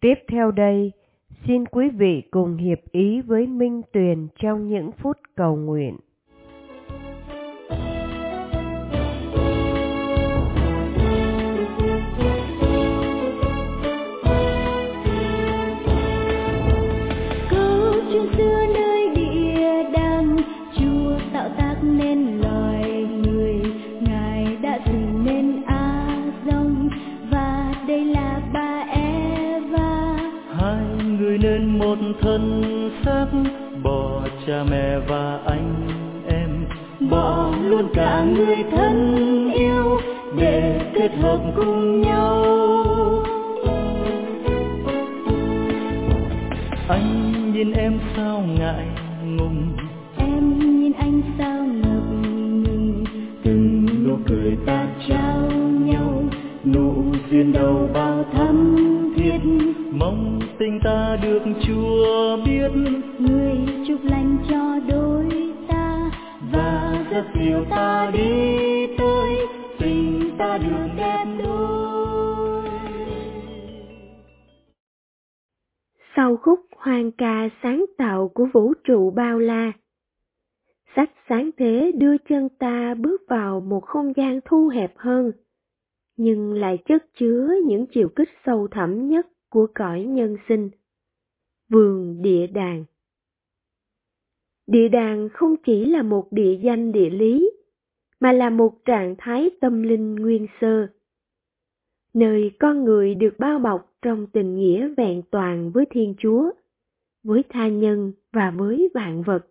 Tiếp theo đây, xin quý vị cùng hiệp ý với Minh Tuyền trong những phút cầu nguyện. Câu chuyện xưa nơi địa đàng, Chúa tạo tác nên loài người, Ngài đã sinh nên A-dông, và đây là bà Eva. Hai người nên một thân xác, bỏ cha mẹ và anh em, Bỏ luôn cả người thân yêu để kết hợp cùng nhau. anh nhìn em sao ngại ngùng, Em nhìn anh sao ngập ngừng, từng nụ cười ta trao nhau, nụ duyên đầu bao thắm thiết. mong tình ta được Chúa biết, Người chúc lành cho đôi ta, và rất dìu ta đi tới tình ta được đẹp đôi. Sau khúc hoan ca sáng tạo của vũ trụ bao la, sách sáng thế đưa chân ta bước vào một không gian thu hẹp hơn, nhưng lại chất chứa những chiều kích sâu thẳm nhất của cõi nhân sinh. Vườn địa đàng. Địa đàng không chỉ là một địa danh địa lý, mà là một trạng thái tâm linh nguyên sơ, nơi con người được bao bọc trong tình nghĩa vẹn toàn với Thiên Chúa, với tha nhân và với vạn vật.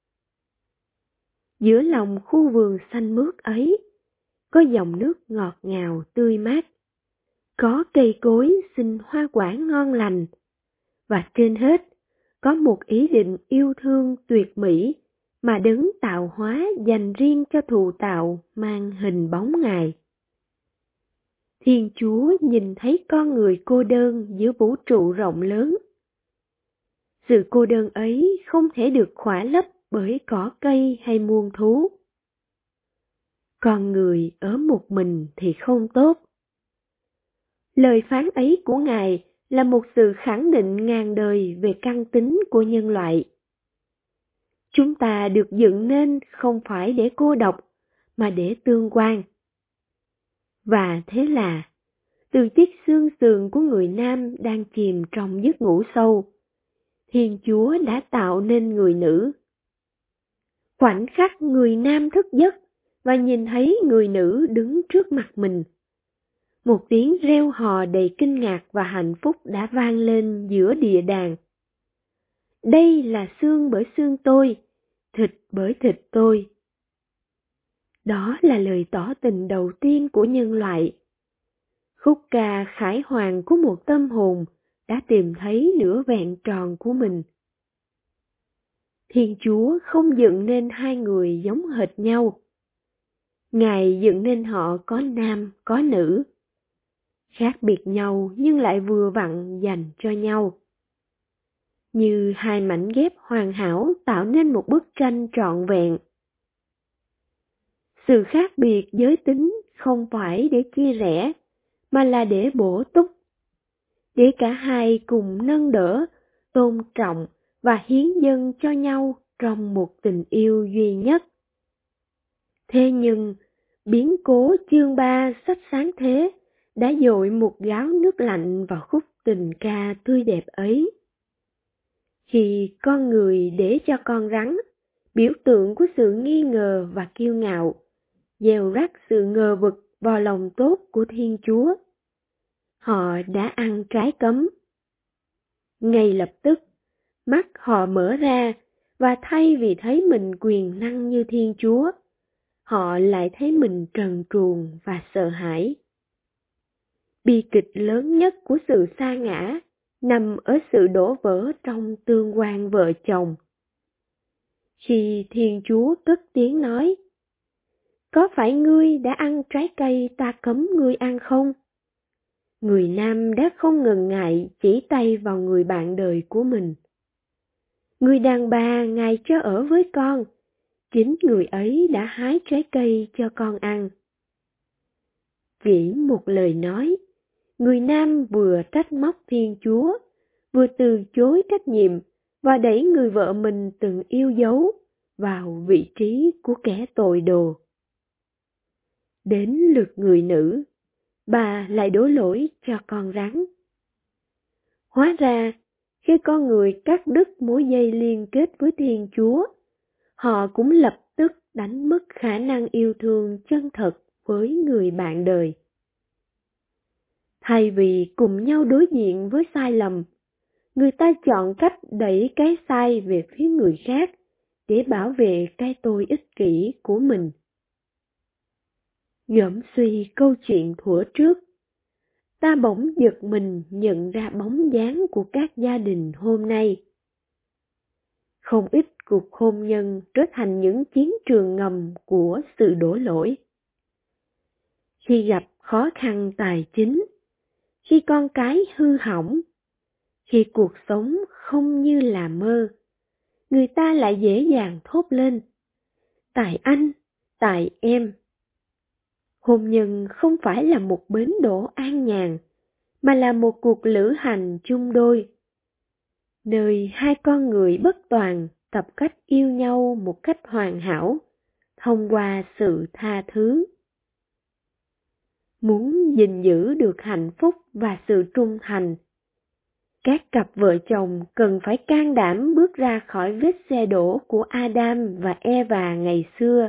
Giữa lòng khu vườn xanh mướt ấy, có dòng nước ngọt ngào tươi mát, có cây cối sinh hoa quả ngon lành, và trên hết, có một ý định yêu thương tuyệt mỹ mà Đấng tạo hóa dành riêng cho thụ tạo mang hình bóng Ngài. Thiên Chúa nhìn thấy con người cô đơn giữa vũ trụ rộng lớn. Sự cô đơn ấy không thể được khỏa lấp bởi cỏ cây hay muôn thú. Con người ở một mình thì không tốt. Lời phán ấy của Ngài là một sự khẳng định ngàn đời về căn tính của nhân loại. Chúng ta được dựng nên không phải để cô độc, mà để tương quan. Và thế là, từ chiếc xương sườn của người nam đang chìm trong giấc ngủ sâu, Thiên Chúa đã tạo nên người nữ. Khoảnh khắc người nam thức giấc và nhìn thấy người nữ đứng trước mặt mình, một tiếng reo hò đầy kinh ngạc và hạnh phúc đã vang lên giữa địa đàng. Đây là xương bởi xương tôi, thịt bởi thịt tôi. Đó là lời tỏ tình đầu tiên của nhân loại. Khúc ca khải hoàn của một tâm hồn đã tìm thấy nửa vẹn tròn của mình. Thiên Chúa không dựng nên hai người giống hệt nhau. Ngài dựng nên họ có nam, có nữ. Khác biệt nhau nhưng lại vừa vặn dành cho nhau. Như hai mảnh ghép hoàn hảo tạo nên một bức tranh trọn vẹn. Sự khác biệt giới tính không phải để chia rẽ, mà là để bổ túc, để cả hai cùng nâng đỡ, tôn trọng và hiến dâng cho nhau trong một tình yêu duy nhất. Thế nhưng, biến cố chương 3 sách sáng thế đã dội một gáo nước lạnh vào khúc tình ca tươi đẹp ấy. Khi con người để cho con rắn, biểu tượng của sự nghi ngờ và kiêu ngạo, gieo rắc sự ngờ vực vào lòng tốt của Thiên Chúa, họ đã ăn trái cấm. Ngay lập tức, mắt họ mở ra, và thay vì thấy mình quyền năng như Thiên Chúa, họ lại thấy mình trần truồng và sợ hãi. Bi kịch lớn nhất của sự sa ngã nằm ở sự đổ vỡ trong tương quan vợ chồng. Khi Thiên Chúa cất tiếng nói, có phải ngươi đã ăn trái cây ta cấm ngươi ăn không? Người nam đã không ngần ngại chỉ tay vào người bạn đời của mình. Người đàn bà ngài cho ở với con, chính người ấy đã hái trái cây cho con ăn. Chỉ một lời nói, người nam vừa trách móc Thiên Chúa, vừa từ chối trách nhiệm và đẩy người vợ mình từng yêu dấu vào vị trí của kẻ tội đồ. Đến lượt người nữ, bà lại đổ lỗi cho con rắn. Hóa ra, khi con người cắt đứt mối dây liên kết với Thiên Chúa, họ cũng lập tức đánh mất khả năng yêu thương chân thật với người bạn đời. Thay vì cùng nhau đối diện với sai lầm, người ta chọn cách đẩy cái sai về phía người khác để bảo vệ cái tôi ích kỷ của mình. Gẫm suy câu chuyện thuở trước, ta bỗng giật mình nhận ra bóng dáng của các gia đình hôm nay. Không ít cuộc hôn nhân trở thành những chiến trường ngầm của sự đổ lỗi. Khi gặp khó khăn tài chính, khi con cái hư hỏng, khi cuộc sống không như là mơ, người ta lại dễ dàng thốt lên: tại anh, tại em. Hôn nhân không phải là một bến đỗ an nhàn, mà là một cuộc lữ hành chung đôi, nơi hai con người bất toàn tập cách yêu nhau một cách hoàn hảo, thông qua sự tha thứ. Muốn gìn giữ được hạnh phúc và sự trung thành, các cặp vợ chồng cần phải can đảm bước ra khỏi vết xe đổ của Adam và Eva ngày xưa.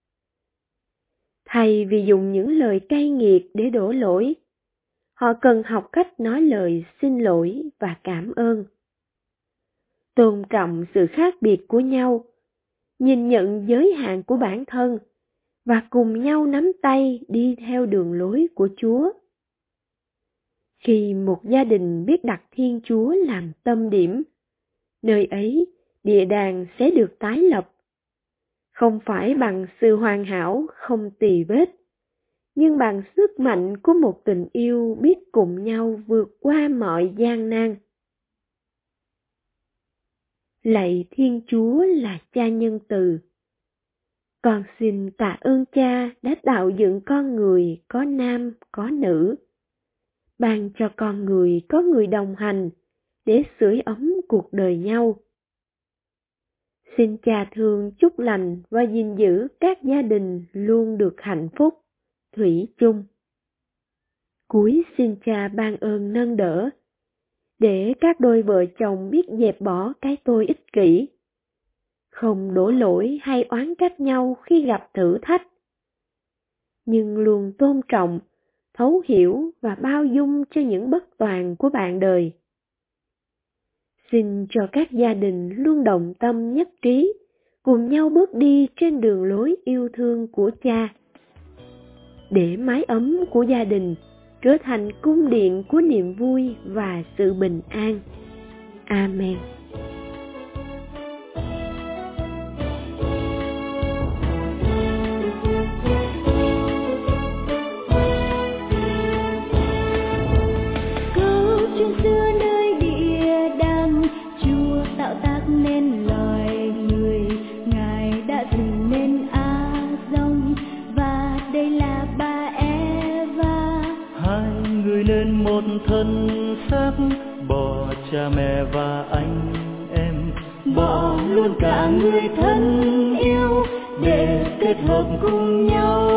Thay vì dùng những lời cay nghiệt để đổ lỗi, họ cần học cách nói lời xin lỗi và cảm ơn. Tôn trọng sự khác biệt của nhau, nhìn nhận giới hạn của bản thân và cùng nhau nắm tay đi theo đường lối của Chúa. Khi một gia đình biết đặt Thiên Chúa làm tâm điểm, nơi ấy địa đàng sẽ được tái lập. Không phải bằng sự hoàn hảo không tì vết, nhưng bằng sức mạnh của một tình yêu biết cùng nhau vượt qua mọi gian nan. Lạy Thiên Chúa là Cha nhân từ, con xin tạ ơn Cha đã tạo dựng con người có nam có nữ, ban cho con người có người đồng hành để sưởi ấm cuộc đời nhau. Xin Cha thương chúc lành và gìn giữ các gia đình luôn được hạnh phúc, thủy chung. Cuối xin Cha ban ơn nâng đỡ, để các đôi vợ chồng biết dẹp bỏ cái tôi ích kỷ, không đổ lỗi hay oán trách nhau khi gặp thử thách, nhưng luôn tôn trọng, thấu hiểu và bao dung cho những bất toàn của bạn đời. Xin cho các gia đình luôn đồng tâm nhất trí, cùng nhau bước đi trên đường lối yêu thương của Cha, để mái ấm của gia đình trở thành cung điện của niềm vui và sự bình an. Amen. Câu chuyện xưa nơi địa đàng, Chúa tạo tác nên loài người, Ngài đã dựng nên Adam và đây là bà Eva. Hai người nên một thân xác, bỏ cha mẹ và anh em, bỏ luôn cả người thân yêu để kết hợp cùng nhau.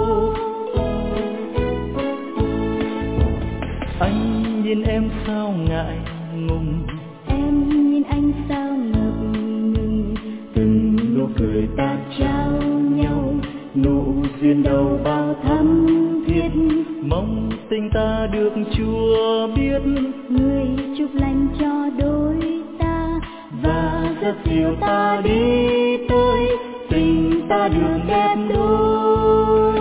Anh nhìn em sao ngại ngùng, Em nhìn anh sao ngập ngừng, từng nụ cười ta trao nhau, nụ duyên đầu bao thắm thiết. mong tình ta được Chúa biết, Người chúc lành cho đôi ta và rất dìu ta đi tới tình ta được đẹp đôi.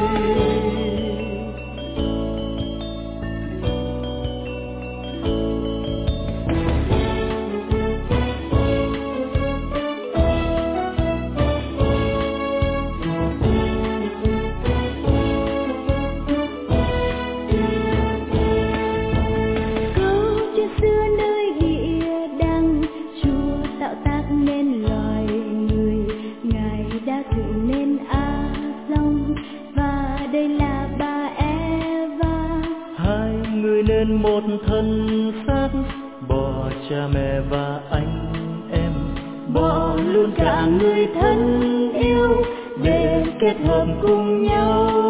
Câu chuyện xưa nơi địa đàng, Chúa tạo tác nên loài người, Ngài đã dựng nên Adam cha mẹ và anh em, bỏ luôn cả người thân yêu để kết hợp cùng nhau.